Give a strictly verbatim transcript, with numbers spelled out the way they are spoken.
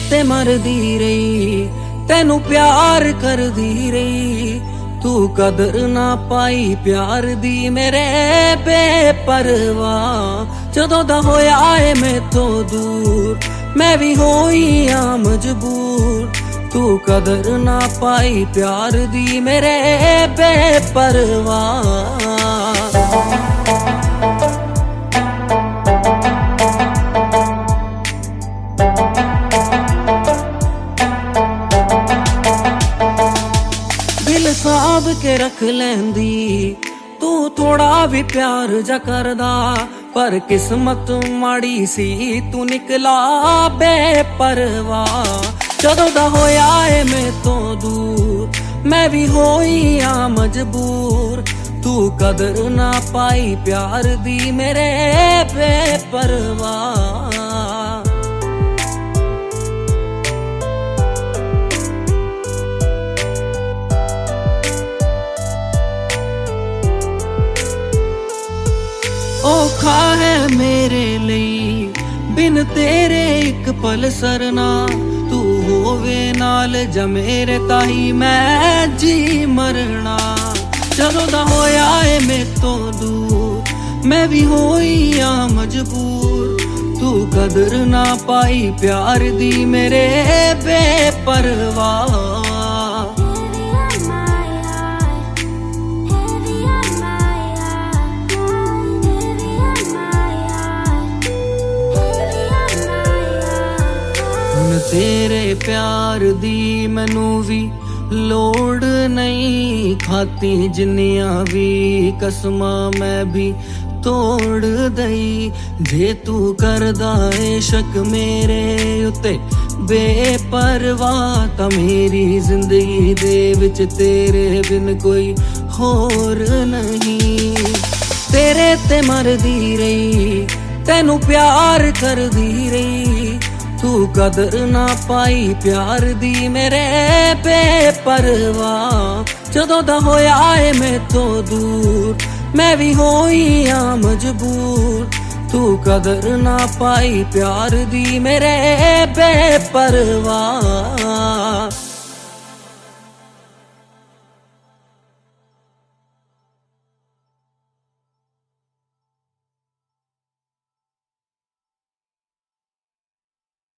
ते मरदी रही, तेनू प्यार करदी रही। तू कदर ना पाई प्यार दी मेरे बेपरवाह। जदों दा होया है मैथों दूर, मैं भी होई हां मजबूर। तू कदर ना पाई प्यार दी मेरे बेपरवाह। दिल साब के रख लैंदी तू थोड़ा भी प्यार जा करदा, पर किस्मत माड़ी सी तू निकला बेपरवाह। जदों दा होया है मैथों दूर, मैं भी होई हां मजबूर। तू कदर ना पाई प्यार दी मेरे बेपरवाह। औखा है मेरे लिए बिन तेरे एक पल सरना। तू होवे नाल जा मेरे ताही मैं जी मरना। जदों दा होया है मैथों दूर, मैं भी होई हां मजबूर। तू कदर ना पाई प्यार दी मेरे बेपरवाह। तेरे प्यार दी मैनू भी लोड़ नहीं, खाती जिन्नियां भी कसमां मैं भी तोड़ दई। जे तू करदा है शक मेरे उत्ते बेपरवाह, तां मेरी जिंदगी दे विच तेरे बिन कोई होर नहीं। तेरे ते मरदी रही, तेनू प्यार करदी रही। तू कदर ना पाई प्यार दी मेरे बेपरवाह। जदों दा होया है मैथों दूर, मैं भी होई हां मजबूर। तू कदर ना पाई प्यार दी मेरे बेपरवाह।